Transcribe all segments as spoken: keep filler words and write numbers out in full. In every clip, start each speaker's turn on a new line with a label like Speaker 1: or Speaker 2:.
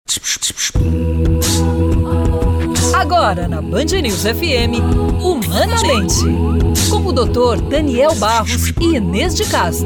Speaker 1: Agora na Band News F M, Humanamente, com o doutor Daniel Barros e Inês de Castro.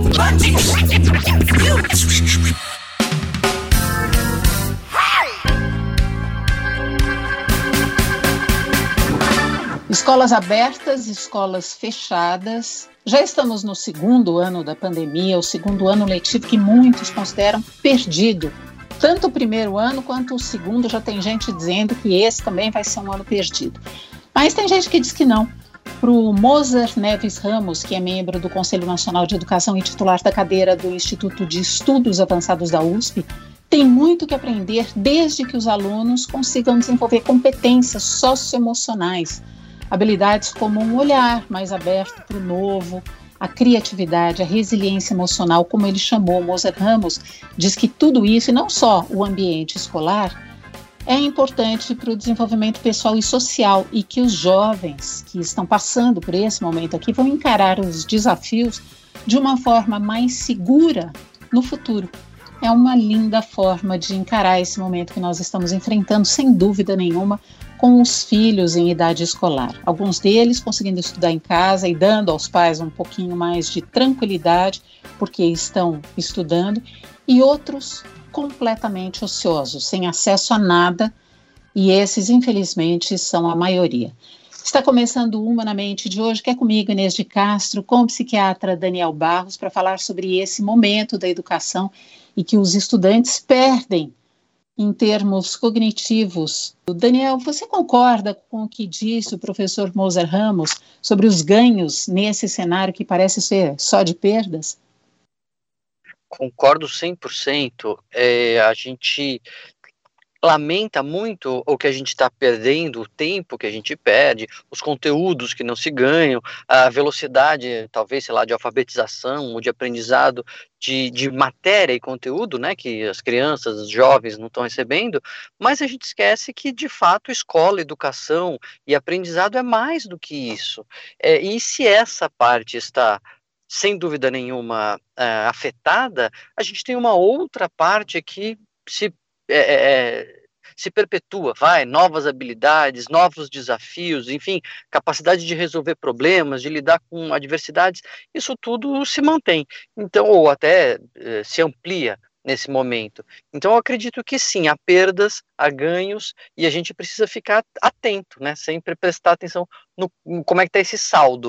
Speaker 2: Escolas abertas, escolas fechadas. Já estamos no segundo ano da pandemia, o segundo ano letivo que muitos consideram perdido. Tanto o primeiro ano quanto o segundo, já tem gente dizendo que esse também vai ser um ano perdido. Mas tem gente que diz que não. Para o Moser Neves Ramos, que é membro do Conselho Nacional de Educação e titular da cadeira do Instituto de Estudos Avançados da U S P, tem muito que aprender desde que os alunos consigam desenvolver competências socioemocionais, habilidades como um olhar mais aberto para o novo, a criatividade, a resiliência emocional, como ele chamou. Moser Ramos diz que tudo isso, e não só o ambiente escolar, é importante para o desenvolvimento pessoal e social, e que os jovens que estão passando por esse momento aqui vão encarar os desafios de uma forma mais segura no futuro. É uma linda forma de encarar esse momento que nós estamos enfrentando, sem dúvida nenhuma, com os filhos em idade escolar. Alguns deles conseguindo estudar em casa e dando aos pais um pouquinho mais de tranquilidade, porque estão estudando, e outros completamente ociosos, sem acesso a nada, e esses, infelizmente, são a maioria. Está começando o Humanamente de hoje, que é comigo, Inês de Castro, com o psiquiatra Daniel Barros, para falar sobre esse momento da educação e que os estudantes perdem em termos cognitivos. Daniel, você concorda com o que disse o professor Moser Ramos sobre os ganhos nesse cenário que parece ser só de perdas?
Speaker 3: Concordo cem por cento. É, a gente lamenta muito o que a gente está perdendo, o tempo que a gente perde, os conteúdos que não se ganham, a velocidade, talvez, sei lá, de alfabetização ou de aprendizado de, de matéria e conteúdo, né, que as crianças, os jovens não estão recebendo, mas a gente esquece que, de fato, escola, educação e aprendizado é mais do que isso. É, e se essa parte está, sem dúvida nenhuma, uh, afetada, a gente tem uma outra parte que se É, é, se perpetua, vai, novas habilidades, novos desafios, enfim, capacidade de resolver problemas, de lidar com adversidades, isso tudo se mantém, então, ou até eh, se amplia nesse momento. Então, eu acredito que sim, há perdas, há ganhos, e a gente precisa ficar atento, né, sempre prestar atenção no, no como é que está esse saldo.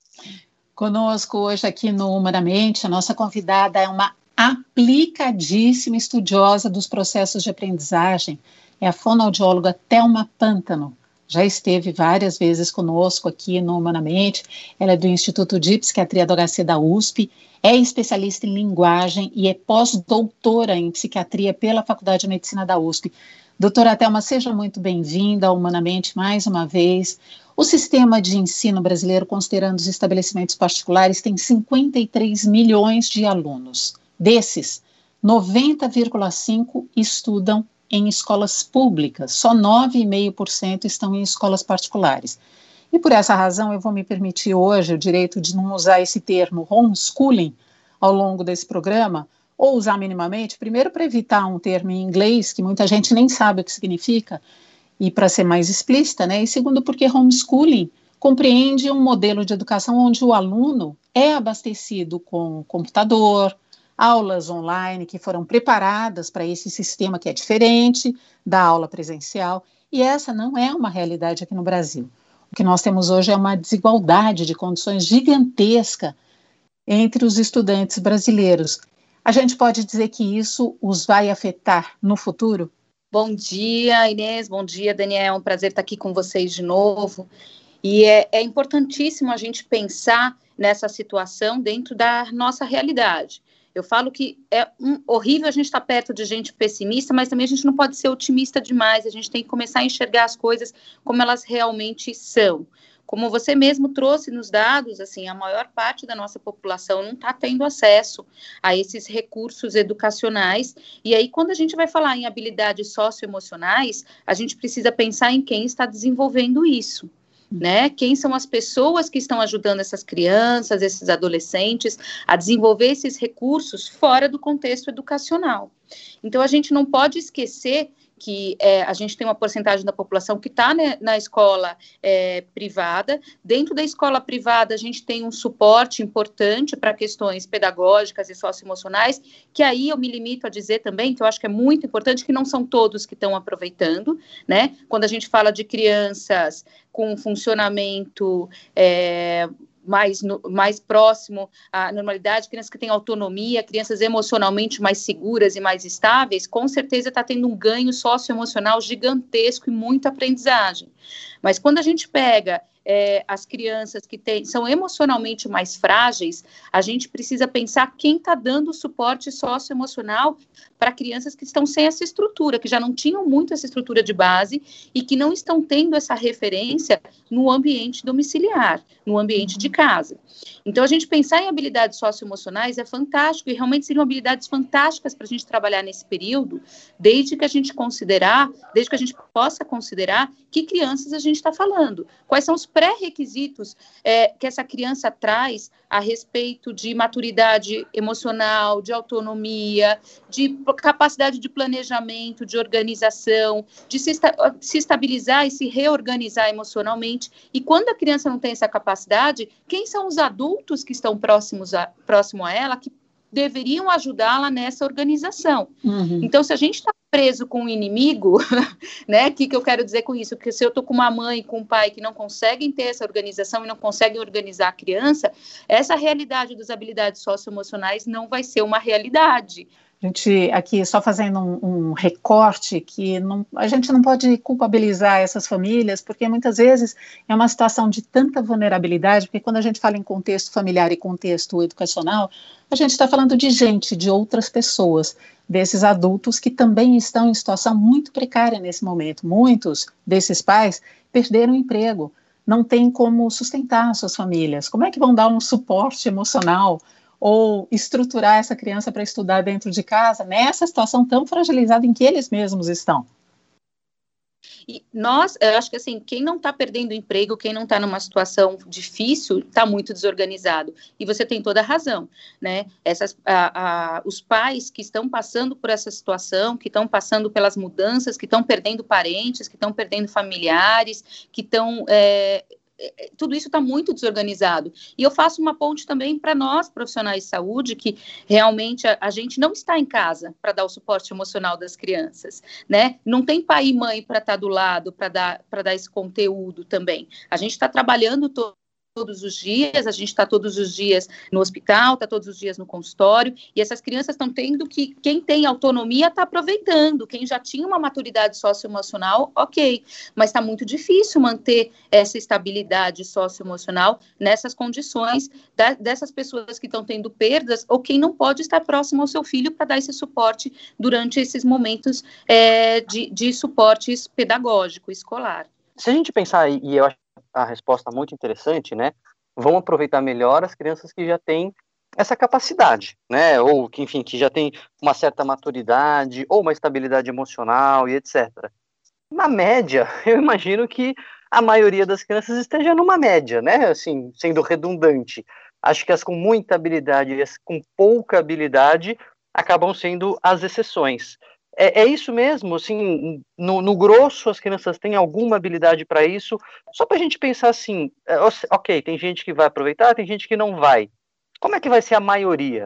Speaker 2: Conosco hoje aqui no Humanamente, a nossa convidada é uma aplicadíssima estudiosa dos processos de aprendizagem, é a fonoaudióloga Thelma Pântano. Já esteve várias vezes conosco aqui no Humanamente. Ela é do Instituto de Psiquiatria do H C da U S P, é especialista em linguagem e é pós-doutora em psiquiatria pela Faculdade de Medicina da U S P. Doutora Thelma, seja muito bem-vinda ao Humanamente mais uma vez. O sistema de ensino brasileiro, considerando os estabelecimentos particulares, tem cinquenta e três milhões de alunos. Desses, noventa vírgula cinco por cento estudam em escolas públicas, só nove vírgula cinco por cento estão em escolas particulares. E por essa razão eu vou me permitir hoje o direito de não usar esse termo homeschooling ao longo desse programa, ou usar minimamente, primeiro para evitar um termo em inglês que muita gente nem sabe o que significa, e para ser mais explícita, né? E segundo porque homeschooling compreende um modelo de educação onde o aluno é abastecido com computador, aulas online que foram preparadas para esse sistema que é diferente da aula presencial, e essa não é uma realidade aqui no Brasil. O que nós temos hoje é uma desigualdade de condições gigantesca entre os estudantes brasileiros. A gente pode dizer que isso os vai afetar no futuro?
Speaker 4: Bom dia, Inês, bom dia, Daniel, é um prazer estar aqui com vocês de novo. E é, é importantíssimo a gente pensar nessa situação dentro da nossa realidade. Eu falo que é um, horrível a gente estar perto de gente pessimista, mas também a gente não pode ser otimista demais, a gente tem que começar a enxergar as coisas como elas realmente são. Como você mesmo trouxe nos dados, assim, a maior parte da nossa população não está tendo acesso a esses recursos educacionais, e aí quando a gente vai falar em habilidades socioemocionais, a gente precisa pensar em quem está desenvolvendo isso. Né? Quem são as pessoas que estão ajudando essas crianças, esses adolescentes a desenvolver esses recursos fora do contexto educacional. Então, a gente não pode esquecer que é, a gente tem uma porcentagem da população que está, né, na escola é, privada. Dentro da escola privada, a gente tem um suporte importante para questões pedagógicas e socioemocionais, que aí eu me limito a dizer também, que eu acho que é muito importante, que não são todos que estão aproveitando, né? Quando a gente fala de crianças com funcionamento é, mais, no, mais próximo à normalidade, crianças que têm autonomia, crianças emocionalmente mais seguras e mais estáveis, com certeza está tendo um ganho socioemocional gigantesco e muita aprendizagem. Mas quando a gente pega é, as crianças que tem, são emocionalmente mais frágeis, a gente precisa pensar quem está dando suporte socioemocional para crianças que estão sem essa estrutura, que já não tinham muito essa estrutura de base e que não estão tendo essa referência no ambiente domiciliar, no ambiente de casa. Então, a gente pensar em habilidades socioemocionais é fantástico e realmente seriam habilidades fantásticas para a gente trabalhar nesse período, desde que a gente considerar, desde que a gente possa considerar que crianças a gente está falando, quais são os pré-requisitos é, que essa criança traz a respeito de maturidade emocional, de autonomia, de capacidade de planejamento, de organização, de se, esta- se estabilizar e se reorganizar emocionalmente. E quando a criança não tem essa capacidade, quem são os adultos que estão próximos a, próximo a ela, que deveriam ajudá-la nessa organização? Uhum. Então, se a gente está preso com um inimigo, né, o que, que eu quero dizer com isso? Porque se eu estou com uma mãe e com um pai que não conseguem ter essa organização e não conseguem organizar a criança, essa realidade das habilidades socioemocionais não vai ser uma realidade.
Speaker 2: A gente aqui só fazendo um, um recorte que não, a gente não pode culpabilizar essas famílias, porque muitas vezes é uma situação de tanta vulnerabilidade, porque quando a gente fala em contexto familiar e contexto educacional, a gente está falando de gente, de outras pessoas, desses adultos que também estão em situação muito precária nesse momento. Muitos desses pais perderam o emprego, não têm como sustentar suas famílias. Como é que vão dar um suporte emocional ou estruturar essa criança para estudar dentro de casa, nessa situação tão fragilizada em que eles mesmos estão?
Speaker 4: E nós, eu acho que assim, quem não está perdendo emprego, quem não está numa situação difícil, está muito desorganizado. E você tem toda a razão, né? Essas, a, a, os pais que estão passando por essa situação, que estão passando pelas mudanças, que estão perdendo parentes, que estão perdendo familiares, que estão... É, tudo isso está muito desorganizado. E eu faço uma ponte também para nós, profissionais de saúde, que realmente a, a gente não está em casa para dar o suporte emocional das crianças, né? Não tem pai e mãe para estar do lado, para dar, para dar esse conteúdo também. A gente está trabalhando todo todos os dias, a gente está todos os dias no hospital, está todos os dias no consultório, e essas crianças estão tendo que, quem tem autonomia está aproveitando, quem já tinha uma maturidade socioemocional, ok, mas está muito difícil manter essa estabilidade socioemocional nessas condições da, dessas pessoas que estão tendo perdas, ou quem não pode estar próximo ao seu filho para dar esse suporte durante esses momentos é, de, de suporte pedagógico, escolar.
Speaker 3: Se a gente pensar, e eu acho a resposta muito interessante, né? Vão aproveitar melhor as crianças que já têm essa capacidade, né? Ou que, enfim, que já têm uma certa maturidade, ou uma estabilidade emocional e etcétera. Na média, eu imagino que a maioria das crianças esteja numa média, né? Assim, sendo redundante. Acho que as com muita habilidade e as com pouca habilidade acabam sendo as exceções. É, é isso mesmo, assim, no, no grosso as crianças têm alguma habilidade para isso, só para a gente pensar assim, ok, tem gente que vai aproveitar, tem gente que não vai. Como é que vai ser a maioria?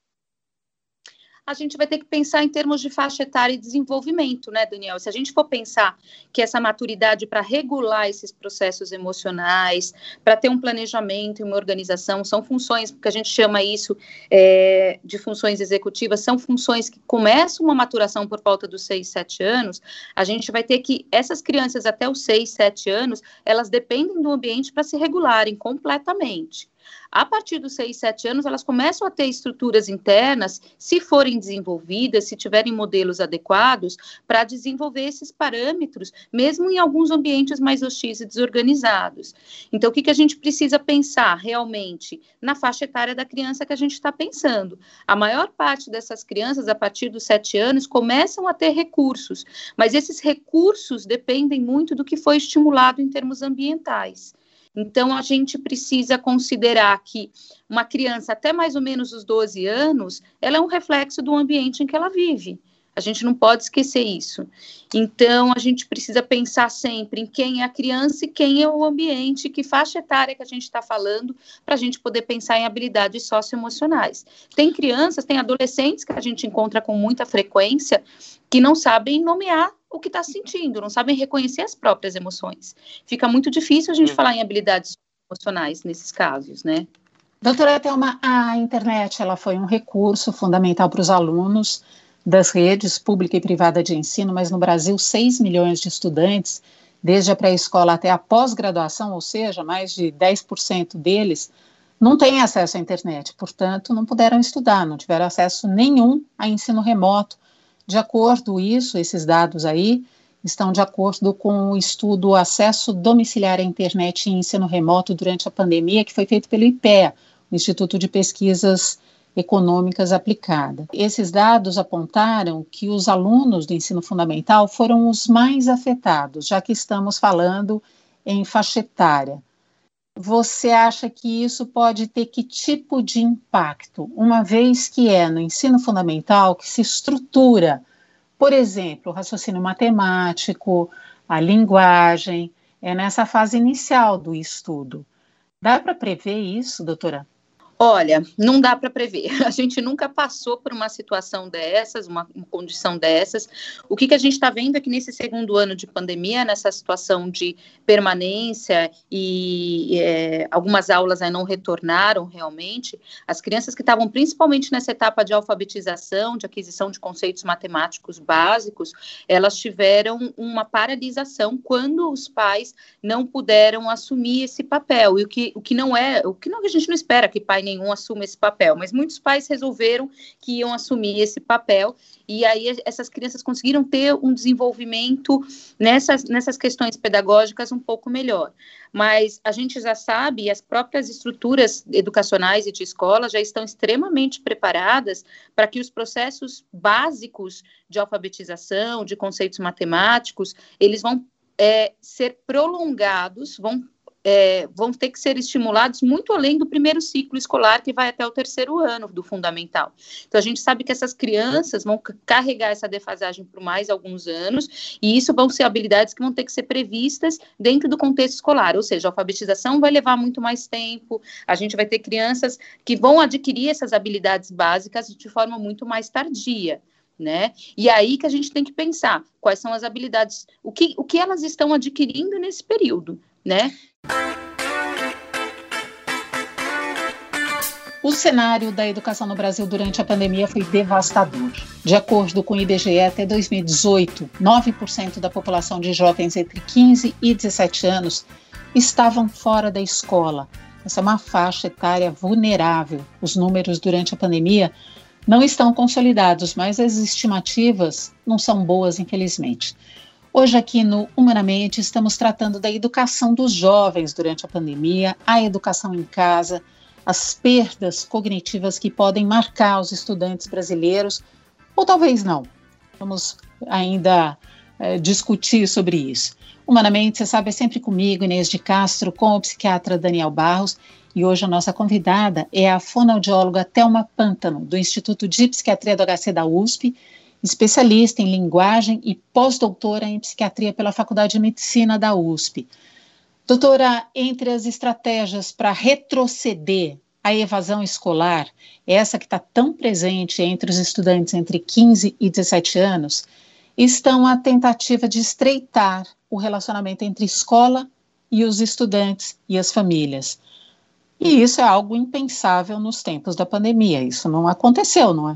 Speaker 4: A gente vai ter que pensar em termos de faixa etária e desenvolvimento, né, Daniel? Se a gente for pensar que essa maturidade para regular esses processos emocionais, para ter um planejamento e uma organização, são funções, que a gente chama isso é, de funções executivas, são funções que começam uma maturação por volta dos seis, sete anos, a gente vai ter que, essas crianças até os seis, sete anos, elas dependem do ambiente para se regularem completamente. A partir dos seis, sete anos, elas começam a ter estruturas internas, se forem desenvolvidas, se tiverem modelos adequados, para desenvolver esses parâmetros, mesmo em alguns ambientes mais hostis e desorganizados. Então, o que, que a gente precisa pensar realmente na faixa etária da criança que a gente está pensando? A maior parte dessas crianças, a partir dos sete anos, começam a ter recursos, mas esses recursos dependem muito do que foi estimulado em termos ambientais. Então, a gente precisa considerar que uma criança até mais ou menos os doze anos, ela é um reflexo do ambiente em que ela vive. A gente não pode esquecer isso. Então, a gente precisa pensar sempre em quem é a criança e quem é o ambiente, que faixa etária que a gente está falando, para a gente poder pensar em habilidades socioemocionais. Tem crianças, tem adolescentes que a gente encontra com muita frequência que não sabem nomear o que está sentindo, não sabem reconhecer as próprias emoções. Fica muito difícil a gente hum. falar em habilidades emocionais nesses casos, né?
Speaker 2: Doutora Thelma, a internet ela foi um recurso fundamental para os alunos das redes pública e privada de ensino, mas no Brasil seis milhões de estudantes, desde a pré-escola até a pós-graduação, ou seja, mais de dez por cento deles, não têm acesso à internet, portanto, não puderam estudar, não tiveram acesso nenhum a ensino remoto. De acordo com isso, esses dados aí estão de acordo com o estudo Acesso Domiciliar à Internet e Ensino Remoto durante a pandemia, que foi feito pelo I P E A, o Instituto de Pesquisas Econômicas Aplicada. Esses dados apontaram que os alunos do ensino fundamental foram os mais afetados, já que estamos falando em faixa etária. Você acha que isso pode ter que tipo de impacto, uma vez que é no ensino fundamental que se estrutura, por exemplo, o raciocínio matemático, a linguagem, é nessa fase inicial do estudo. Dá para prever isso, doutora?
Speaker 4: Olha, não dá para prever. A gente nunca passou por uma situação dessas, uma, uma condição dessas. O que, que a gente está vendo é que nesse segundo ano de pandemia, nessa situação de permanência e é, algumas aulas aí não retornaram realmente, as crianças que estavam principalmente nessa etapa de alfabetização, de aquisição de conceitos matemáticos básicos, elas tiveram uma paralisação quando os pais não puderam assumir esse papel. E o que, o que não é, o que não, a gente não espera que pai nenhum assuma esse papel, mas muitos pais resolveram que iam assumir esse papel, e aí essas crianças conseguiram ter um desenvolvimento nessas, nessas questões pedagógicas um pouco melhor. Mas a gente já sabe, as próprias estruturas educacionais e de escola já estão extremamente preparadas para que os processos básicos de alfabetização, de conceitos matemáticos, eles vão é, ser prolongados, vão É, vão ter que ser estimulados muito além do primeiro ciclo escolar, que vai até o terceiro ano do fundamental. Então, a gente sabe que essas crianças vão carregar essa defasagem por mais alguns anos, e isso vão ser habilidades que vão ter que ser previstas dentro do contexto escolar, ou seja, a alfabetização vai levar muito mais tempo, a gente vai ter crianças que vão adquirir essas habilidades básicas de forma muito mais tardia, né? E aí que a gente tem que pensar quais são as habilidades, o que, o que elas estão adquirindo nesse período, né?
Speaker 2: O cenário da educação no Brasil durante a pandemia foi devastador. De acordo com o I B G E, até dois mil e dezoito, nove por cento da população de jovens entre quinze e dezessete anos estavam fora da escola. Essa é uma faixa etária vulnerável. Os números durante a pandemia não estão consolidados, mas as estimativas não são boas, infelizmente. Hoje aqui no Humanamente estamos tratando da educação dos jovens durante a pandemia, a educação em casa, as perdas cognitivas que podem marcar os estudantes brasileiros, ou talvez não. Vamos ainda é, discutir sobre isso. Humanamente, você sabe, é sempre comigo, Inês de Castro, com o psiquiatra Daniel Barros, e hoje a nossa convidada é a fonoaudióloga Thelma Pântano, do Instituto de Psiquiatria do H C da U S P, especialista em linguagem e pós-doutora em psiquiatria pela Faculdade de Medicina da U S P. Doutora, entre as estratégias para retroceder a evasão escolar, essa que está tão presente entre os estudantes entre quinze e dezessete anos, estão a tentativa de estreitar o relacionamento entre escola e os estudantes e as famílias. E isso é algo impensável nos tempos da pandemia. Isso não aconteceu, não é?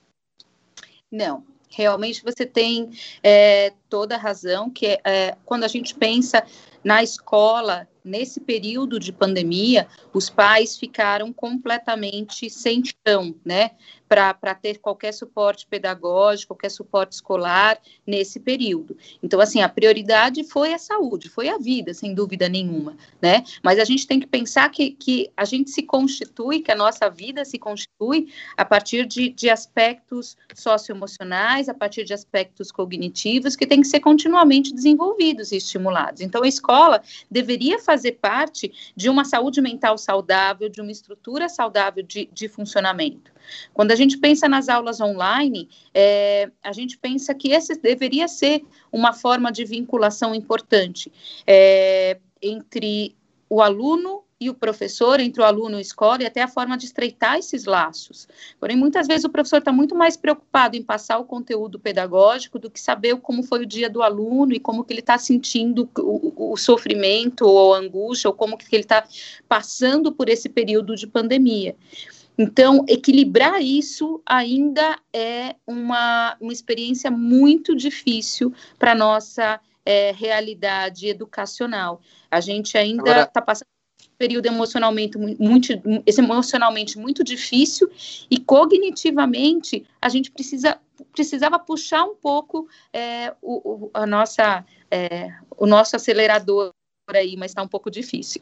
Speaker 4: Não. Realmente você tem é, toda a razão, que é, é, quando a gente pensa na escola, nesse período de pandemia, os pais ficaram completamente sem chão, né, para ter qualquer suporte pedagógico, qualquer suporte escolar nesse período. Então, assim, a prioridade foi a saúde, foi a vida, sem dúvida nenhuma, né, mas a gente tem que pensar que, que a gente se constitui, que a nossa vida se constitui a partir de, de aspectos socioemocionais, a partir de aspectos cognitivos, que têm que ser continuamente desenvolvidos e estimulados. Então, a escola deveria fazer parte de uma saúde mental saudável, de uma estrutura saudável de, de funcionamento. Quando a gente pensa nas aulas online, é, a gente pensa que essa deveria ser uma forma de vinculação importante é, entre o aluno e o professor, entre o aluno e a escola, e até a forma de estreitar esses laços. Porém, muitas vezes o professor está muito mais preocupado em passar o conteúdo pedagógico do que saber como foi o dia do aluno e como que ele está sentindo o, o sofrimento ou a angústia, ou como que ele está passando por esse período de pandemia. Então, equilibrar isso ainda é uma, uma experiência muito difícil para a nossa é, realidade educacional. A gente ainda está passando período emocionalmente muito, emocionalmente muito difícil, e cognitivamente a gente precisa, precisava puxar um pouco é, o, o, a nossa, é, o nosso acelerador aí, mas está um pouco difícil.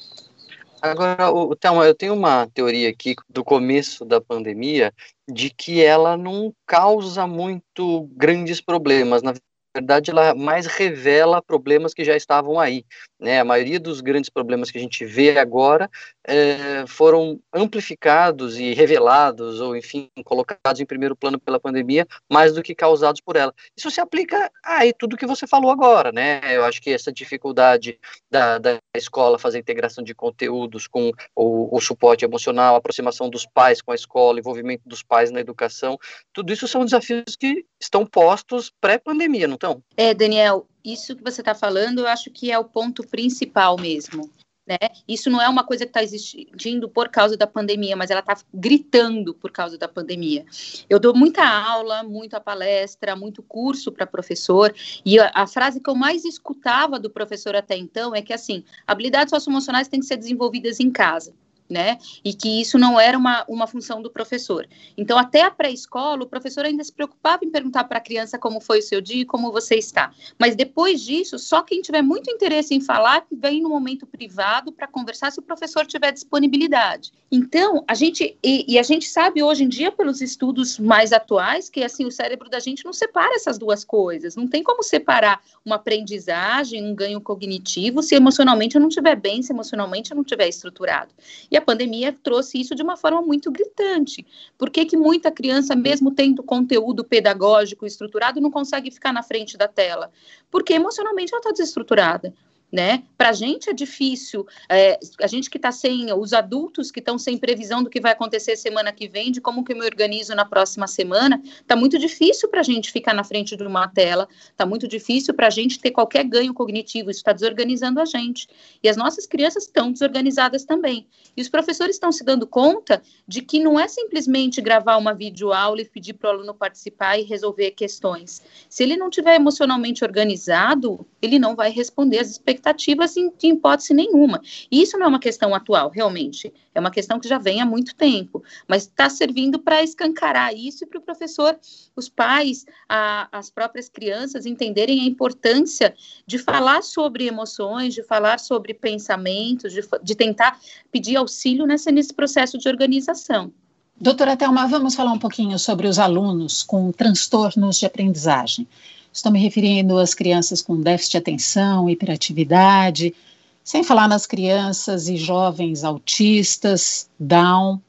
Speaker 3: Agora, o, Thelma, eu tenho uma teoria aqui do começo da pandemia de que ela não causa muito grandes problemas. Na verdade, ela mais revela problemas que já estavam aí, né? A maioria dos grandes problemas que a gente vê agora é, foram amplificados e revelados, ou enfim, colocados em primeiro plano pela pandemia, mais do que causados por ela. Isso se aplica a aí, tudo que você falou agora, né? Eu acho que essa dificuldade da, da escola fazer integração de conteúdos com o, o suporte emocional, a aproximação dos pais com a escola, envolvimento dos pais na educação, tudo isso são desafios que estão postos pré-pandemia, não estão?
Speaker 4: É, Daniel, isso que você está falando, eu acho que é o ponto principal mesmo, né? Isso não é uma coisa que está existindo por causa da pandemia, mas ela está gritando por causa da pandemia. Eu dou muita aula, muita palestra, muito curso para professor, e a, a frase que eu mais escutava do professor até então é que, assim, habilidades socioemocionais têm que ser desenvolvidas em casa, né, e que isso não era uma, uma função do professor. Então, até a pré-escola, o professor ainda se preocupava em perguntar para a criança como foi o seu dia e como você está. Mas depois disso, só quem tiver muito interesse em falar, vem no momento privado para conversar se o professor tiver disponibilidade. Então, a gente, e, e a gente sabe hoje em dia, pelos estudos mais atuais, que assim, o cérebro da gente não separa essas duas coisas. Não tem como separar uma aprendizagem, um ganho cognitivo, se emocionalmente eu não estiver bem, se emocionalmente eu não estiver estruturado. E a pandemia trouxe isso de uma forma muito gritante. Por que que muita criança, mesmo tendo conteúdo pedagógico estruturado, não consegue ficar na frente da tela? Porque emocionalmente ela está desestruturada, né? Para a gente é difícil, é, a gente que está sem, os adultos que estão sem previsão do que vai acontecer semana que vem, de como que eu me organizo na próxima semana, está muito difícil para a gente ficar na frente de uma tela, está muito difícil para a gente ter qualquer ganho cognitivo, isso está desorganizando a gente, e as nossas crianças estão desorganizadas também, e os professores estão se dando conta de que não é simplesmente gravar uma videoaula e pedir para o aluno participar e resolver questões. Se ele não estiver emocionalmente organizado, ele não vai responder às expectativas expectativas em, em hipótese nenhuma. E isso não é uma questão atual, realmente. É uma questão que já vem há muito tempo, mas está servindo para escancarar isso e para o professor, os pais, a, as próprias crianças entenderem a importância de falar sobre emoções, de falar sobre pensamentos, de, de tentar pedir auxílio nessa, nesse processo de organização.
Speaker 2: Doutora Thelma, vamos falar um pouquinho sobre os alunos com transtornos de aprendizagem. Estou me referindo às crianças com déficit de atenção, hiperatividade, sem falar nas crianças e jovens autistas, Down.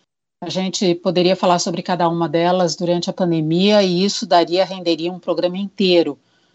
Speaker 2: A gente poderia falar sobre cada uma delas durante a pandemia e isso daria, renderia um programa inteiro.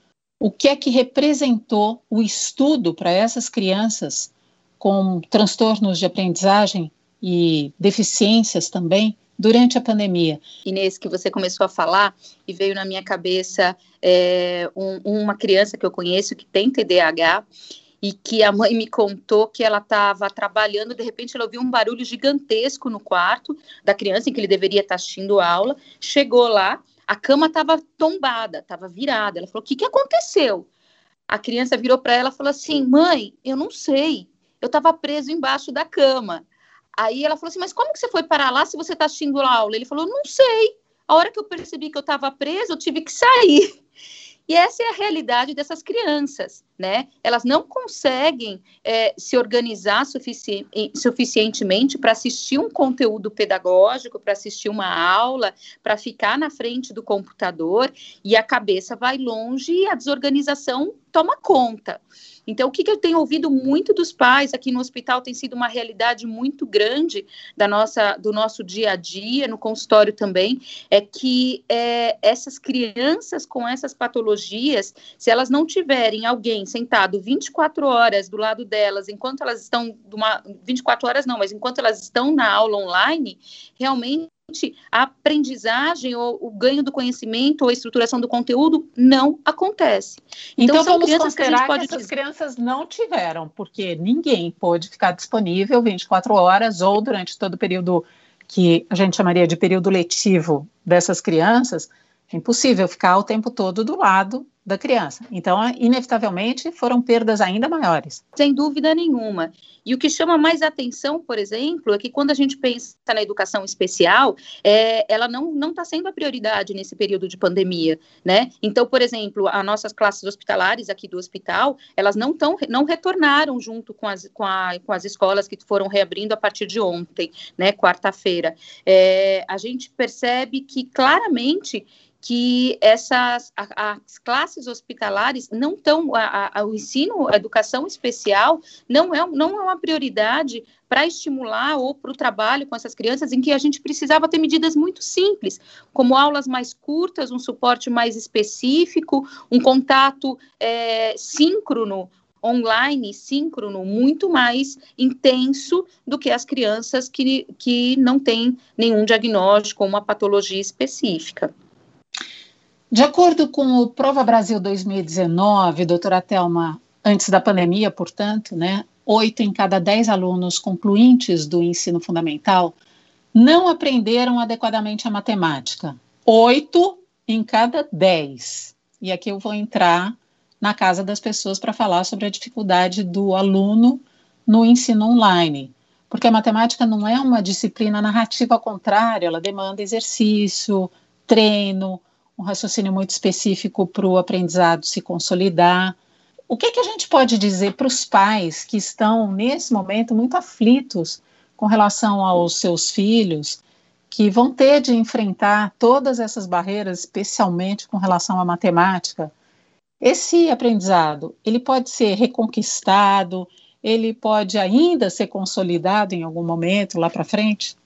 Speaker 2: O que é que representou o estudo para essas crianças com transtornos de aprendizagem e deficiências também durante a pandemia?
Speaker 4: Inês, que você começou a falar e veio na minha cabeça é, um, uma criança que eu conheço que tem T D A H e que a mãe me contou que ela estava trabalhando, de repente ela ouviu um barulho gigantesco no quarto da criança em que ele deveria estar assistindo a aula, chegou lá, a cama estava tombada, estava virada, ela falou, o que, que aconteceu? A criança virou para ela e falou assim, mãe, eu não sei, eu estava preso embaixo da cama. Aí ela falou assim, mas como que você foi parar lá se você está assistindo a aula? Ele falou, não sei. A hora que eu percebi que eu estava preso, eu tive que sair. E essa é a realidade dessas crianças, né? Elas não conseguem é, se organizar sufici- suficientemente para assistir um conteúdo pedagógico, para assistir uma aula, para ficar na frente do computador, e a cabeça vai longe e a desorganização toma conta. Então, o que, que eu tenho ouvido muito dos pais aqui no hospital tem sido uma realidade muito grande da nossa, do nosso dia a dia, no consultório também, é que é, essas crianças com essas patologias, se elas não tiverem alguém sentado vinte e quatro horas do lado delas, enquanto elas estão, uma, vinte e quatro horas não, mas enquanto elas estão na aula online, realmente a aprendizagem ou o ganho do conhecimento ou a estruturação do conteúdo não acontece.
Speaker 2: Então,
Speaker 4: então são
Speaker 2: vamos
Speaker 4: crianças que a gente pode
Speaker 2: que essas
Speaker 4: dizer.
Speaker 2: crianças não tiveram, porque ninguém pôde ficar disponível vinte e quatro horas ou durante todo o período que a gente chamaria de período letivo dessas crianças. É impossível ficar o tempo todo do lado da criança. Então, inevitavelmente, foram perdas ainda maiores.
Speaker 4: Sem dúvida nenhuma. E o que chama mais atenção, por exemplo, é que quando a gente pensa na educação especial, é, ela não está sendo a prioridade nesse período de pandemia, né? Então, por exemplo, as nossas classes hospitalares aqui do hospital, elas não, tão, não retornaram junto com as, com, a, com as escolas que foram reabrindo a partir de ontem, né, quarta-feira. É, a gente percebe que claramente que essas a, as classes hospitalares não estão, o ensino, a educação especial não é, não é uma prioridade para estimular ou para o trabalho com essas crianças, em que a gente precisava ter medidas muito simples, como aulas mais curtas, um suporte mais específico, um contato é, síncrono, online, síncrono, muito mais intenso do que as crianças que, que não têm nenhum diagnóstico ou uma patologia específica.
Speaker 2: De acordo com o Prova Brasil dois mil e dezenove, doutora Thelma, antes da pandemia, portanto, né, oito em cada dez alunos concluintes do ensino fundamental não aprenderam adequadamente a matemática. Oito em cada dez. E aqui eu vou entrar na casa das pessoas para falar sobre a dificuldade do aluno no ensino online. Porque a matemática não é uma disciplina narrativa, ao contrário, ela demanda exercício, treino, um raciocínio muito específico para o aprendizado se consolidar. O que, que a gente pode dizer para os pais que estão, nesse momento, muito aflitos com relação aos seus filhos, que vão ter de enfrentar todas essas barreiras, especialmente com relação à matemática? Esse aprendizado, ele pode ser reconquistado, ele pode ainda ser consolidado em algum momento, lá para frente?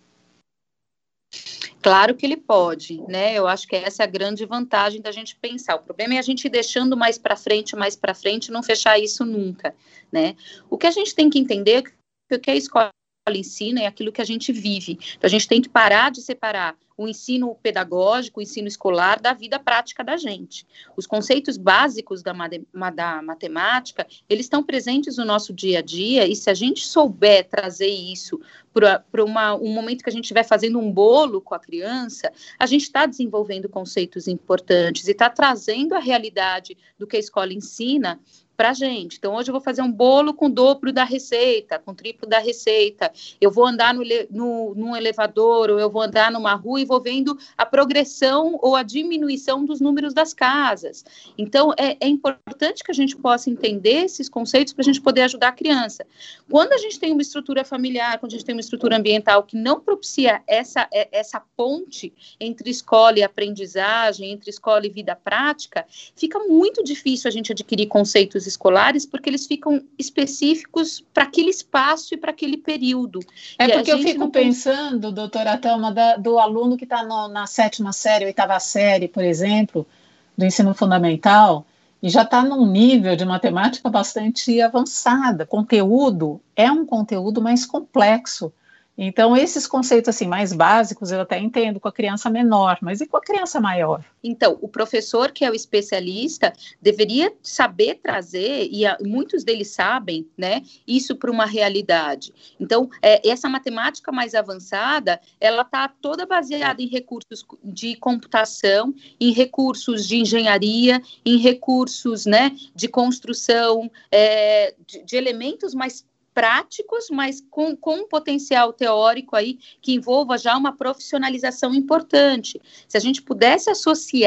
Speaker 4: Claro que ele pode, né? Eu acho que essa é a grande vantagem da gente pensar. O problema é a gente ir deixando mais para frente, mais para frente, e não fechar isso nunca, né? O que a gente tem que entender é que o que a escola ensina é aquilo que a gente vive. Então, a gente tem que parar de separar o ensino pedagógico, o ensino escolar, da vida prática da gente. Os conceitos básicos da, da matemática, eles estão presentes no nosso dia a dia, e se a gente souber trazer isso para um momento que a gente estiver fazendo um bolo com a criança, a gente está desenvolvendo conceitos importantes e está trazendo a realidade do que a escola ensina para a gente. Então, hoje eu vou fazer um bolo com o dobro da receita, com o triplo da receita. Eu vou andar no, no, num elevador, ou eu vou andar numa rua e vou vendo a progressão ou a diminuição dos números das casas. Então, é, é importante que a gente possa entender esses conceitos para a gente poder ajudar a criança. Quando a gente tem uma estrutura familiar, quando a gente tem uma estrutura ambiental que não propicia essa, essa ponte entre escola e aprendizagem, entre escola e vida prática, fica muito difícil a gente adquirir conceitos escolares, porque eles ficam específicos para aquele espaço e para aquele período.
Speaker 2: É
Speaker 4: e
Speaker 2: porque eu fico
Speaker 4: não...
Speaker 2: pensando, doutora Thelma, da, do aluno que está na sétima série, oitava série, por exemplo, do ensino fundamental, e já está num nível de matemática bastante avançada. Conteúdo é um conteúdo mais complexo. Então, esses conceitos assim, mais básicos, eu até entendo com a criança menor, mas e com a criança maior?
Speaker 4: Então, o professor, que é o especialista, deveria saber trazer, e a, muitos deles sabem, né, isso para uma realidade. Então, é, essa matemática mais avançada, ela está toda baseada em recursos de computação, em recursos de engenharia, em recursos, né, de construção, é, de, de elementos mais práticos, mas com, com um potencial teórico aí que envolva já uma profissionalização importante. Se a gente pudesse associar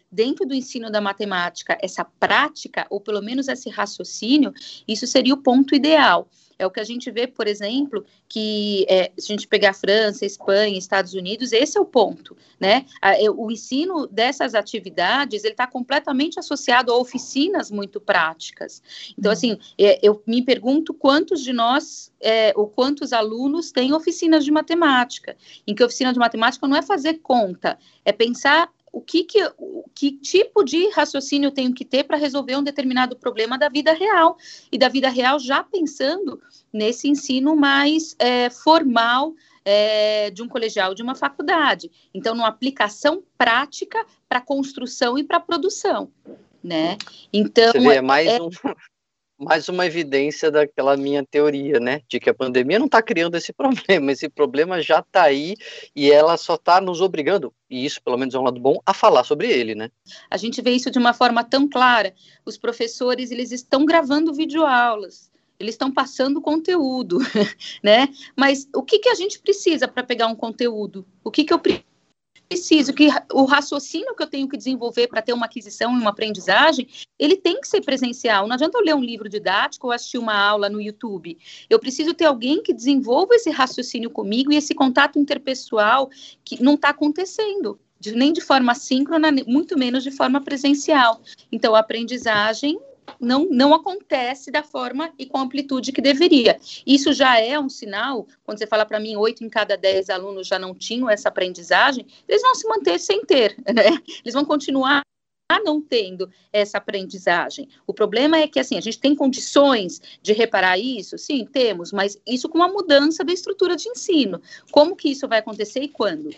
Speaker 4: dentro do ensino da matemática, essa prática, ou pelo menos esse raciocínio, isso seria o ponto ideal. É o que a gente vê, por exemplo, que é, se a gente pegar França, Espanha, Estados Unidos, esse é o ponto, né? O ensino dessas atividades, ele está completamente associado a oficinas muito práticas. Então, assim, é, eu me pergunto quantos de nós, é, ou quantos alunos têm oficinas de matemática, em que oficina de matemática não é fazer conta, é pensar o que, que, o, que tipo de raciocínio eu tenho que ter para resolver um determinado problema da vida real, e da vida real já pensando nesse ensino mais é, formal é, de um colegial, de uma faculdade. Então, numa aplicação prática para construção e para produção, né? Então,
Speaker 3: você vê, é mais
Speaker 4: é,
Speaker 3: um... mais uma evidência daquela minha teoria, né, de que a pandemia não está criando esse problema, esse problema já está aí e ela só está nos obrigando, e isso pelo menos é um lado bom, a falar sobre ele, né.
Speaker 4: A gente vê isso de uma forma tão clara, os professores, eles estão gravando videoaulas, eles estão passando conteúdo, né, mas o que, que a gente precisa para pegar um conteúdo? O que, que eu preciso? preciso, que o raciocínio que eu tenho que desenvolver para ter uma aquisição e uma aprendizagem, ele tem que ser presencial. Não adianta eu ler um livro didático ou assistir uma aula no YouTube. Eu preciso ter alguém que desenvolva esse raciocínio comigo e esse contato interpessoal que não está acontecendo, de, nem de forma síncrona, muito menos de forma presencial. Então, a aprendizagem Não, não acontece da forma e com a amplitude que deveria. Isso já é um sinal, quando você fala para mim, oito em cada dez alunos já não tinham essa aprendizagem, eles vão se manter sem ter, né? Eles vão continuar não tendo essa aprendizagem. O problema é que, assim, a gente tem condições de reparar isso? Sim, temos, mas isso com uma mudança da estrutura de ensino. Como que isso vai acontecer e quando?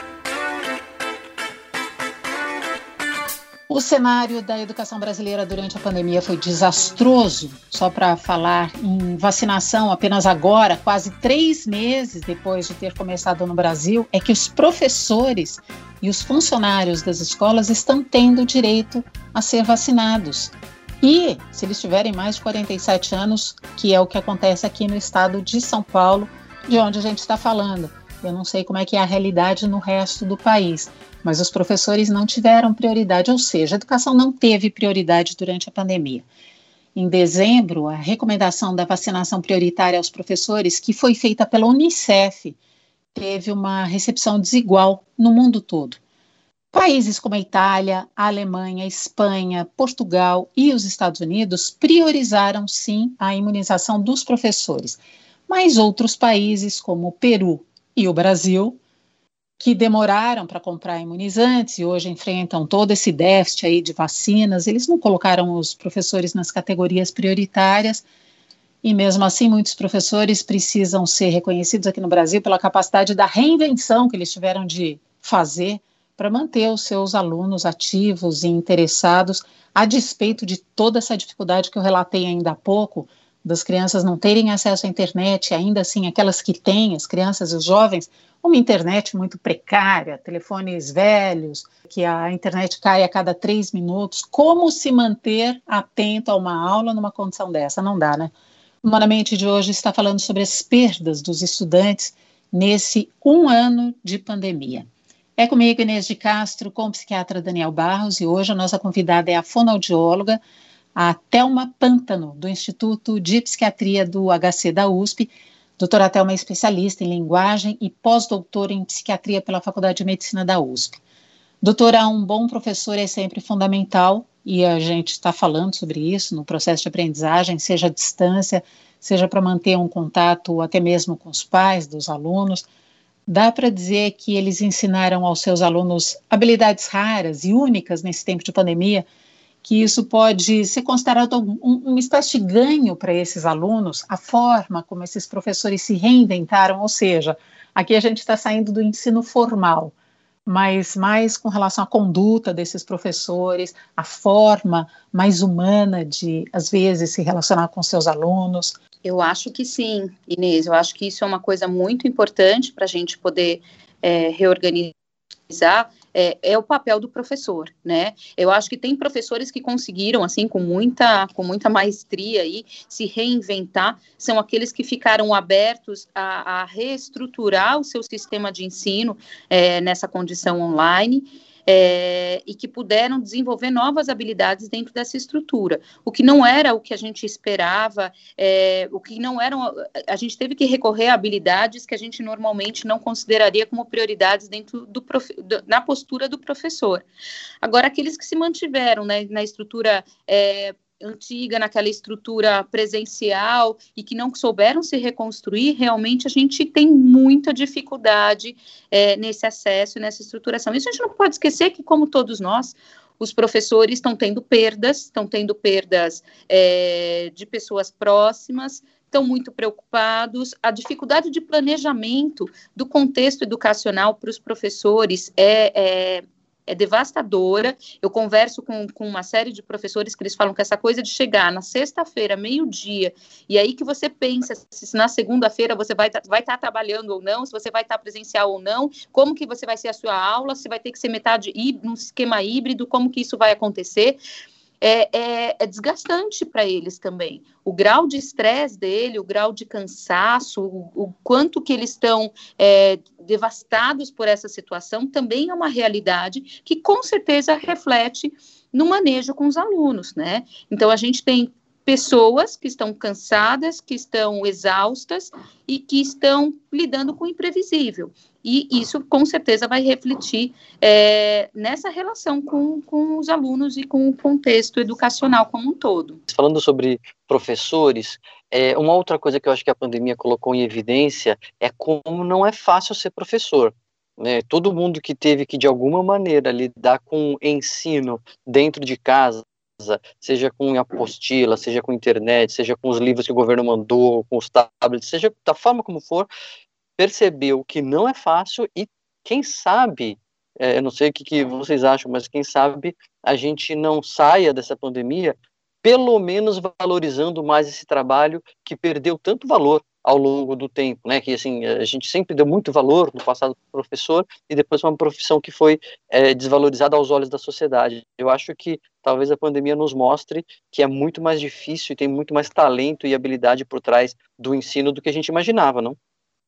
Speaker 2: O cenário da educação brasileira durante a pandemia foi desastroso. Só para falar em vacinação, apenas agora, quase três meses depois de ter começado no Brasil, é que os professores e os funcionários das escolas estão tendo direito a ser vacinados. E, se eles tiverem mais de quarenta e sete anos, que é o que acontece aqui no estado de São Paulo, de onde a gente está falando. Eu não sei como é que é a realidade no resto do país, mas os professores não tiveram prioridade, ou seja, a educação não teve prioridade durante a pandemia. Em dezembro, a recomendação da vacinação prioritária aos professores, que foi feita pela Unicef, teve uma recepção desigual no mundo todo. Países como a Itália, a Alemanha, a Espanha, Portugal e os Estados Unidos priorizaram, sim, a imunização dos professores, mas outros países, como o Peru e o Brasil, que demoraram para comprar imunizantes e hoje enfrentam todo esse déficit aí de vacinas, eles não colocaram os professores nas categorias prioritárias e mesmo assim muitos professores precisam ser reconhecidos aqui no Brasil pela capacidade da reinvenção que eles tiveram de fazer para manter os seus alunos ativos e interessados, a despeito de toda essa dificuldade que eu relatei ainda há pouco, das crianças não terem acesso à internet, ainda assim aquelas que têm, as crianças e os jovens, uma internet muito precária, telefones velhos, que a internet cai a cada três minutos. Como se manter atento a uma aula numa condição dessa? Não dá, né? Humanamente de hoje está falando sobre as perdas dos estudantes nesse um ano de pandemia. É comigo, Inês de Castro, com o psiquiatra Daniel Barros, e hoje a nossa convidada é a fonoaudióloga, a Thelma Pântano, do Instituto de Psiquiatria do H C da U S P. Doutora Thelma é especialista em linguagem e pós-doutora em psiquiatria pela Faculdade de Medicina da U S P. Doutora, um bom professor é sempre fundamental, e a gente está falando sobre isso no processo de aprendizagem, seja à distância, seja para manter um contato até mesmo com os pais dos alunos. Dá para dizer que eles ensinaram aos seus alunos habilidades raras e únicas nesse tempo de pandemia, que isso pode ser considerado um, uma espécie de ganho para esses alunos, a forma como esses professores se reinventaram, ou seja, aqui a gente está saindo do ensino formal, mas mais com relação à conduta desses professores, a forma mais humana de, às vezes, se relacionar com seus alunos.
Speaker 4: Eu acho que sim, Inês, eu acho que isso é uma coisa muito importante para a gente poder é, reorganizar. É, é o papel do professor, né? Eu acho que tem professores que conseguiram, assim, com muita, com muita maestria aí, se reinventar, são aqueles que ficaram abertos a, a reestruturar o seu sistema de ensino é, nessa condição online. é, e que puderam desenvolver novas habilidades dentro dessa estrutura, o que não era o que a gente esperava, é, o que não eram, a gente teve que recorrer a habilidades que a gente normalmente não consideraria como prioridades dentro do, do na postura do professor. Agora, aqueles que se mantiveram, né, na estrutura é, antiga, naquela estrutura presencial e que não souberam se reconstruir, realmente a gente tem muita dificuldade é, nesse acesso, nessa estruturação. Isso a gente não pode esquecer que, como todos nós, os professores estão tendo perdas, estão tendo perdas é, de pessoas próximas, estão muito preocupados. A dificuldade de planejamento do contexto educacional para os professores é, é é devastadora. Eu converso com, com uma série de professores que eles falam que essa coisa de chegar na sexta-feira, meio-dia, e aí que você pensa se na segunda-feira você vai estar vai tá trabalhando ou não, se você vai estar tá presencial ou não, como que você vai ser a sua aula, se vai ter que ser metade num esquema híbrido, como que isso vai acontecer. É, é, é desgastante para eles também. O grau de estresse dele, o grau de cansaço, o, o quanto que eles estão é, devastados por essa situação, também é uma realidade que com certeza reflete no manejo com os alunos, né? Então, a gente tem pessoas que estão cansadas, que estão exaustas e que estão lidando com o imprevisível. E isso, com certeza, vai refletir é, nessa relação com, com os alunos e com o contexto educacional como um todo.
Speaker 3: Falando sobre professores, é, uma outra coisa que eu acho que a pandemia colocou em evidência é como não é fácil ser professor. Né? Todo mundo que teve que, de alguma maneira, lidar com ensino dentro de casa, seja com apostila, seja com internet, seja com os livros que o governo mandou, com os tablets, seja da forma como for, percebeu que não é fácil e quem sabe, é, eu não sei o que, que vocês acham, mas quem sabe a gente não saia dessa pandemia pelo menos valorizando mais esse trabalho que perdeu tanto valor ao longo do tempo, né, que assim, a gente sempre deu muito valor no passado para o professor e depois uma profissão que foi é, desvalorizada aos olhos da sociedade. Eu acho que talvez a pandemia nos mostre que é muito mais difícil e tem muito mais talento e habilidade por trás do ensino do que a gente imaginava, não?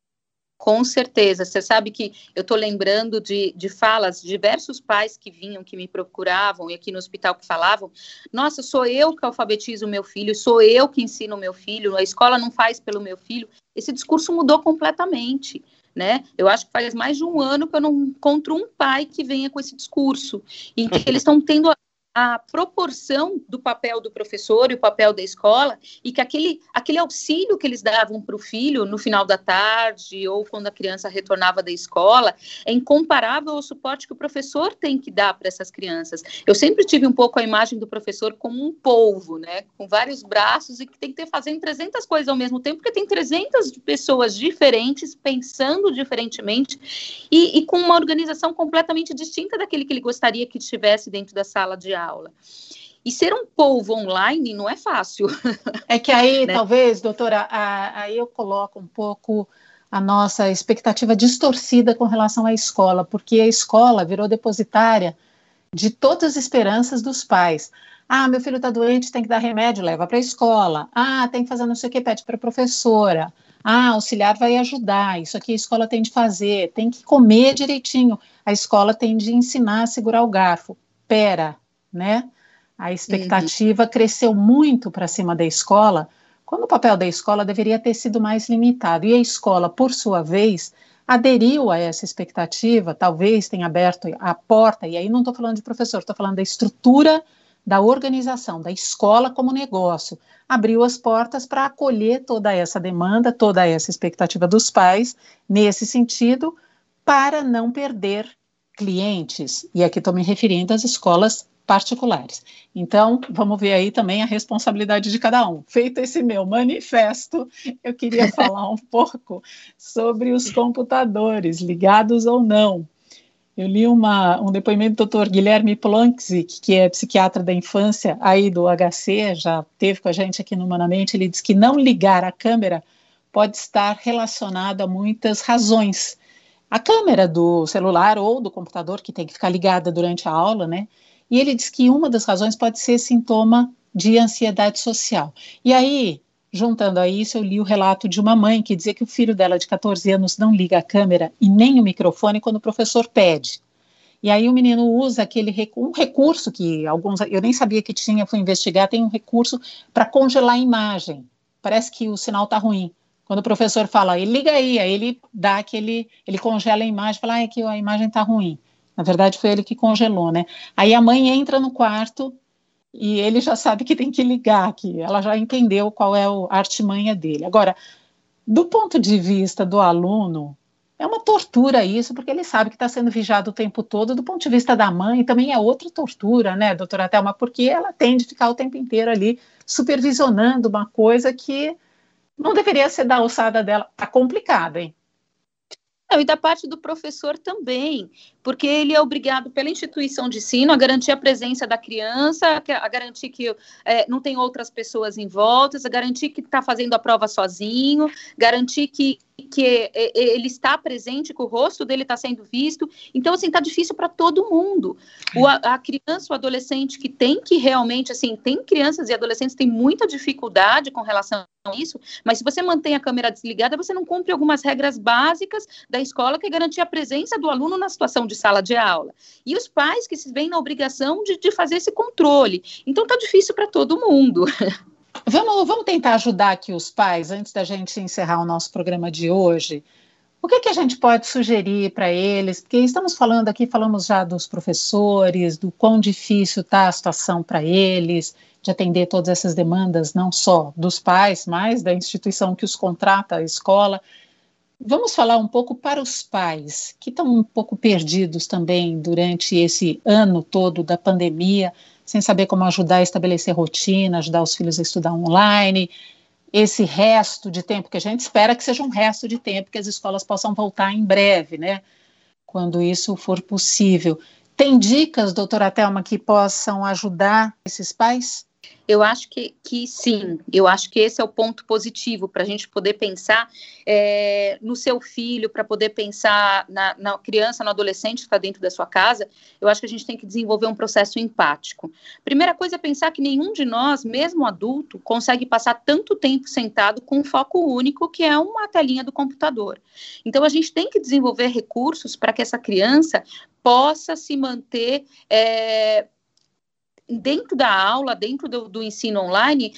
Speaker 4: Com certeza, você sabe que eu estou lembrando de, de falas de diversos pais que vinham, que me procuravam e aqui no hospital que falavam, nossa, sou eu que alfabetizo o meu filho, sou eu que ensino o meu filho, a escola não faz pelo meu filho. Esse discurso mudou completamente, né? Eu acho que faz mais de um ano que eu não encontro um pai que venha com esse discurso, em que eles estão tendo a a proporção do papel do professor e o papel da escola, e que aquele, aquele auxílio que eles davam para o filho no final da tarde ou quando a criança retornava da escola é incomparável ao suporte que o professor tem que dar para essas crianças. Eu sempre tive um pouco a imagem do professor como um polvo, né, com vários braços e que tem que ter fazendo trezentas coisas ao mesmo tempo, porque tem trezentas pessoas diferentes, pensando diferentemente e, e com uma organização completamente distinta daquele que ele gostaria que estivesse dentro da sala de aula. aula. E ser um polvo online não é fácil.
Speaker 2: É que aí, né? Talvez, doutora, a, aí eu coloco um pouco a nossa expectativa distorcida com relação à escola, porque a escola virou depositária de todas as esperanças dos pais. Ah, meu filho está doente, tem que dar remédio, leva para a escola. Ah, tem que fazer não sei o que, pede para a professora. Ah, auxiliar vai ajudar, isso aqui a escola tem de fazer, tem que comer direitinho, a escola tem de ensinar a segurar o garfo. Pera, né? A expectativa uhum. cresceu muito para cima da escola, quando o papel da escola deveria ter sido mais limitado. E a escola, por sua vez, aderiu a essa expectativa, talvez tenha aberto a porta, e aí não estou falando de professor, estou falando da estrutura da organização, da escola como negócio. Abriu as portas para acolher toda essa demanda, toda essa expectativa dos pais, nesse sentido, para não perder clientes. E aqui estou me referindo às escolas particulares. Então, vamos ver aí também a responsabilidade de cada um. Feito esse meu manifesto, eu queria falar um pouco sobre os computadores, ligados ou não. Eu li uma, um depoimento do doutor Guilherme Plonczyk, que é psiquiatra da infância aí do H C, já teve com a gente aqui no Humanamente. Ele diz que não ligar a câmera pode estar relacionado a muitas razões. A câmera do celular ou do computador, que tem que ficar ligada durante a aula, né? E ele diz que uma das razões pode ser sintoma de ansiedade social. E aí, juntando a isso, eu li o relato de uma mãe que dizia que o filho dela de catorze anos não liga a câmera e nem o microfone quando o professor pede. E aí o menino usa aquele recu- um recurso que alguns, eu nem sabia que tinha, fui investigar, tem um recurso para congelar a imagem. Parece que o sinal está ruim. Quando o professor fala, ele liga aí, aí ele dá aquele, ele congela a imagem, fala, ah, é que a imagem está ruim. Na verdade foi ele que congelou, né? Aí a mãe entra no quarto e ele já sabe que tem que ligar aqui, ela já entendeu qual é a artimanha dele. Agora, do ponto de vista do aluno, é uma tortura isso, porque ele sabe que está sendo vigiado o tempo todo. Do ponto de vista da mãe, também é outra tortura, né, doutora Thelma? Porque ela tem de ficar o tempo inteiro ali supervisionando uma coisa que não deveria ser da alçada dela. Está complicada, hein?
Speaker 4: Não, e da parte do professor também, porque ele é obrigado pela instituição de ensino a garantir a presença da criança, a garantir que é, não tem outras pessoas em volta, a garantir que está fazendo a prova sozinho, garantir que, que ele está presente, que o rosto dele está sendo visto. Então, assim, está difícil para todo mundo. O, a criança, o adolescente que tem que realmente, assim, tem crianças e adolescentes que têm muita dificuldade com relação a isso, mas se você mantém a câmera desligada, você não cumpre algumas regras básicas da escola, que é garantir a presença do aluno na situação de sala de aula. E os pais que se veem na obrigação de, de fazer esse controle. Então, está difícil para todo mundo.
Speaker 2: Vamos, vamos tentar ajudar aqui os pais, antes da gente encerrar o nosso programa de hoje. O que, que a gente pode sugerir para eles? Porque estamos falando aqui, falamos já dos professores, do quão difícil está a situação para eles, de atender todas essas demandas, não só dos pais, mas da instituição que os contrata, a escola. Vamos falar um pouco para os pais, que estão um pouco perdidos também durante esse ano todo da pandemia, sem saber como ajudar a estabelecer rotina, ajudar os filhos a estudar online, esse resto de tempo, que a gente espera que seja um resto de tempo, que as escolas possam voltar em breve, né? Quando isso for possível. Tem dicas, doutora Thelma, que possam ajudar esses pais?
Speaker 4: Eu acho que, que sim, eu acho que esse é o ponto positivo para a gente poder pensar é, no seu filho, para poder pensar na, na criança, no adolescente que está dentro da sua casa. Eu acho que a gente tem que desenvolver um processo empático. Primeira coisa é pensar que nenhum de nós, mesmo adulto, consegue passar tanto tempo sentado com um foco único, que é uma telinha do computador. Então, a gente tem que desenvolver recursos para que essa criança possa se manter é, dentro da aula, dentro do, do ensino online,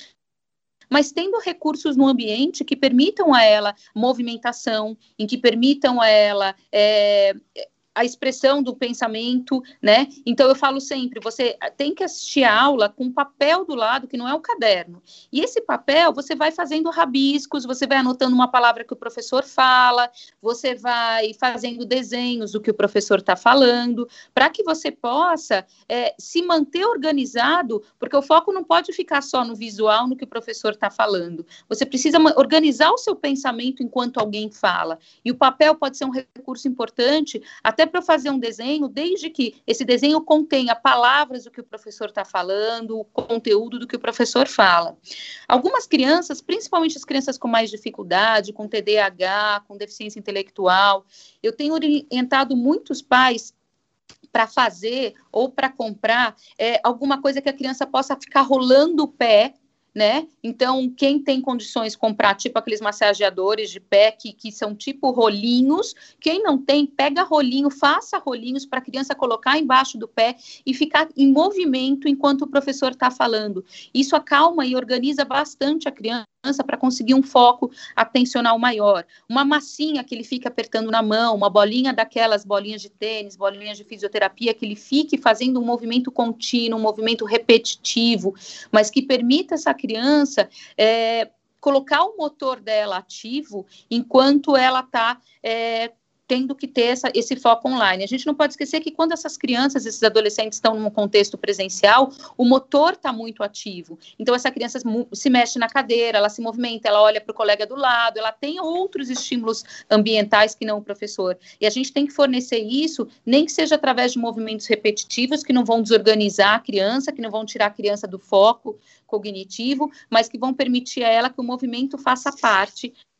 Speaker 4: mas tendo recursos no ambiente que permitam a ela movimentação, em que permitam a ela é, a expressão do pensamento, né? Então, eu falo sempre, você tem que assistir a aula com um papel do lado, que não é o caderno. E esse papel, você vai fazendo rabiscos, você vai anotando uma palavra que o professor fala, você vai fazendo desenhos do que o professor está falando, para que você possa é, se manter organizado, porque o foco não pode ficar só no visual, no que o professor está falando. Você precisa organizar o seu pensamento enquanto alguém fala. E o papel pode ser um recurso importante, até para fazer um desenho, desde que esse desenho contenha palavras do que o professor está falando, o conteúdo do que o professor fala. Algumas crianças, principalmente as crianças com mais dificuldade, com T D A H, com deficiência intelectual, eu tenho orientado muitos pais para fazer ou para comprar é, alguma coisa que a criança possa ficar rolando o pé, né? Então, quem tem condições, comprar tipo aqueles massageadores de pé que, que são tipo rolinhos. Quem não tem, pega rolinho, faça rolinhos para a criança colocar embaixo do pé e ficar em movimento enquanto o professor está falando. Isso acalma e organiza bastante a criança para conseguir um foco atencional maior. Uma massinha que ele fica apertando na mão, uma bolinha daquelas bolinhas de tênis, bolinhas de fisioterapia, que ele fique fazendo um movimento contínuo, um movimento repetitivo, mas que permita essa criança é, colocar o motor dela ativo enquanto ela está é, tendo que ter essa, esse foco online. A gente não pode esquecer que quando essas crianças, esses adolescentes estão num contexto presencial, o motor está muito ativo. Então, essa criança se mexe na cadeira, ela se movimenta, ela olha para o colega do lado, ela tem outros estímulos ambientais que não o professor. E a gente tem que fornecer isso, nem que seja através de movimentos repetitivos, que não vão desorganizar a criança, que não vão tirar a criança do foco cognitivo, mas que vão permitir a ela que o movimento faça parte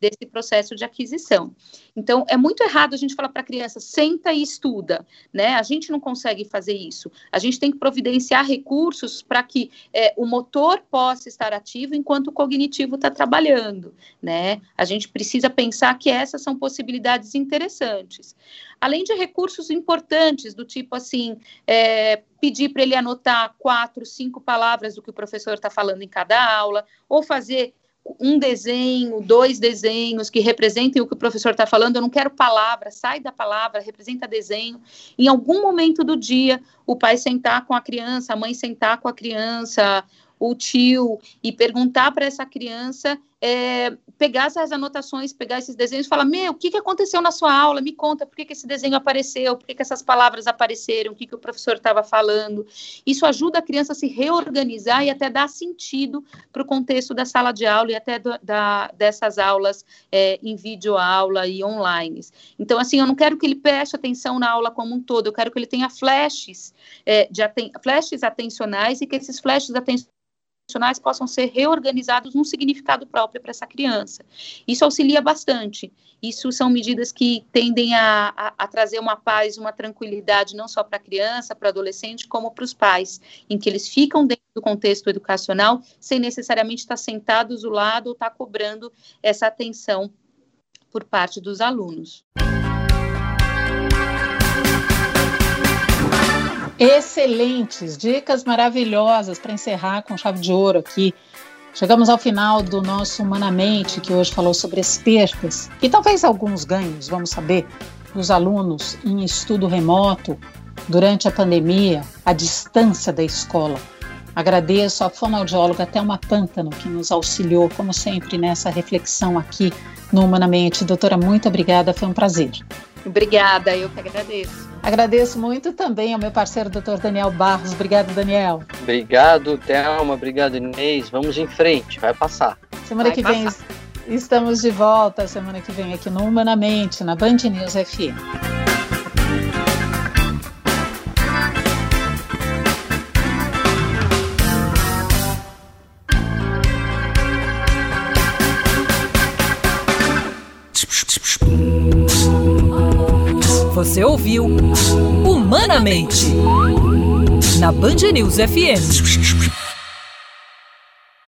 Speaker 4: desse processo de aquisição. Então, é muito errado a gente falar para a criança, senta e estuda, né? A gente não consegue fazer isso. A gente tem que providenciar recursos para que é, o motor possa estar ativo enquanto o cognitivo está trabalhando, né? A gente precisa pensar que essas são possibilidades interessantes. Além de recursos importantes, do tipo assim, é, pedir para ele anotar quatro, cinco palavras do que o professor está falando em cada aula, ou fazer um desenho, dois desenhos que representem o que o professor está falando. Eu não quero palavra, sai da palavra, representa desenho. Em algum momento do dia, o pai sentar com a criança, a mãe sentar com a criança, o tio, e perguntar para essa criança, é, pegar essas anotações, pegar esses desenhos e falar, meu, o que, que aconteceu na sua aula? Me conta, por que, que esse desenho apareceu? Por que, que essas palavras apareceram? O que, que o professor estava falando? Isso ajuda a criança a se reorganizar e até dar sentido para o contexto da sala de aula e até do, da, dessas aulas é, em videoaula e online. Então, assim, eu não quero que ele preste atenção na aula como um todo, eu quero que ele tenha flashes, é, de aten- flashes atencionais e que esses flashes atencionais possam ser reorganizados num significado próprio para essa criança. Isso auxilia bastante. Isso são medidas que tendem a, a, a trazer uma paz, uma tranquilidade, não só para a criança, para o adolescente, como para os pais, em que eles ficam dentro do contexto educacional, sem necessariamente estar sentados do lado ou estar cobrando essa atenção por parte dos alunos.
Speaker 2: Excelentes, dicas maravilhosas para encerrar com chave de ouro aqui. Chegamos ao final do nosso Humanamente, que hoje falou sobre as percas e talvez alguns ganhos, vamos saber, dos alunos em estudo remoto durante a pandemia, à distância da escola. Agradeço à fonoaudióloga Thelma Pântano, que nos auxiliou, como sempre, nessa reflexão aqui no Humanamente. Doutora, muito obrigada, foi um prazer.
Speaker 4: Obrigada, eu que agradeço.
Speaker 2: Agradeço muito também ao meu parceiro, doutor Daniel Barros. Obrigado, Daniel.
Speaker 3: Obrigado, Thelma. Obrigado, Inês. Vamos em frente, vai passar.
Speaker 2: Semana
Speaker 4: vai
Speaker 2: que
Speaker 4: passar.
Speaker 2: vem estamos de volta, semana que vem aqui no Humanamente, na Band News F M.
Speaker 1: Você ouviu Humanamente, na Band News F M.